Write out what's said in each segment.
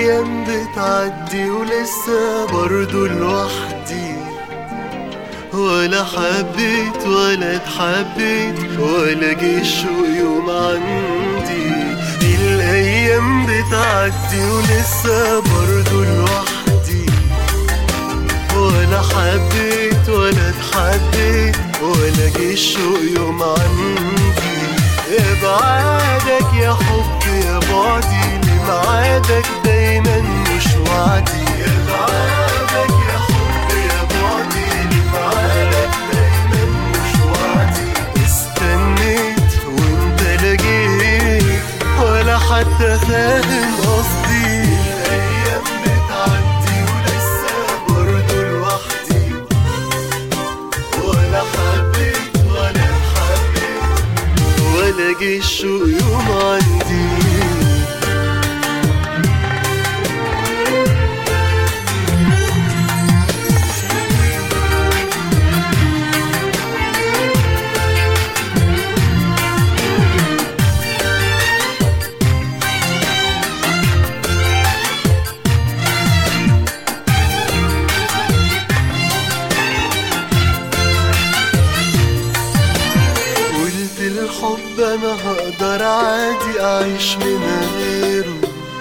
الأيام بتعدي ولسه برضو لوحدي، ولا حبيت ولا اتحبيت ولا جه الشوق يوم عندي. الأيام بتعدي ولسه برضو لوحدي، ولا حبيت ولا اتحبيت ولا جه الشوق يوم عندي. ابعادك يا حب يا بعدي، لميعادك دايما مش وعدي. ابعادك يا حب يا بعدي، لميعادك دايما مش وعدي. استنيت وانت لا جيت ولا حتى فاهم قصدي. الايام بتعدي ولسه برضو لوحدي، ولا حبيت ولا اتحبيت ولا جه الشوق يوم عندي. الحب انا هقدر عادي اعيش من غيره،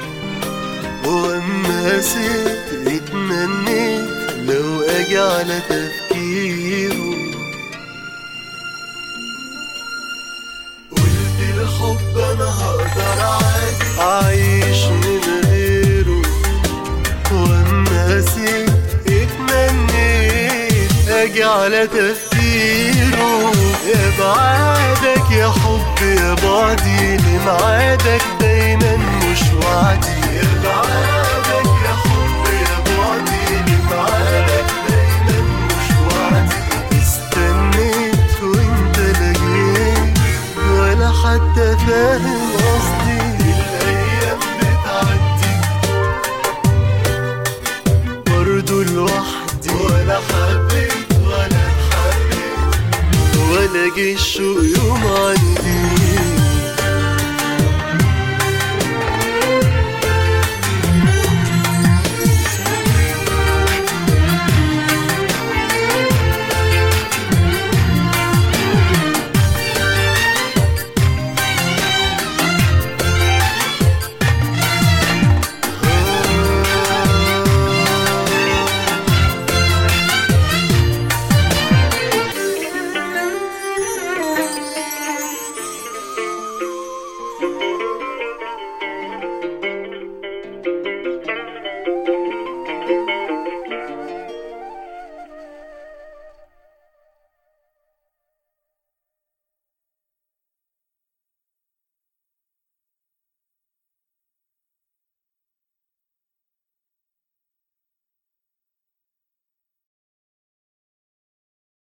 واما سيت اتمنيت لو اجي على تفكيره. قلت الحب انا هقدر عادي اعيش من غيره، واما سيت اتمنيت اجي على تفكيره. ابعادك يا حب يا بعدي، لميعادك دايما مش وعدي. ابعادك يا حب يا بعدي، لميعادك دايما مش وعدي. استنيت وانت لا جيت ولا حتى فاهم قصدي. الايام بتعدي برضو لوحدي، ولا حبيت ولا اتحبيت ولا جه الشوق يوم عندي.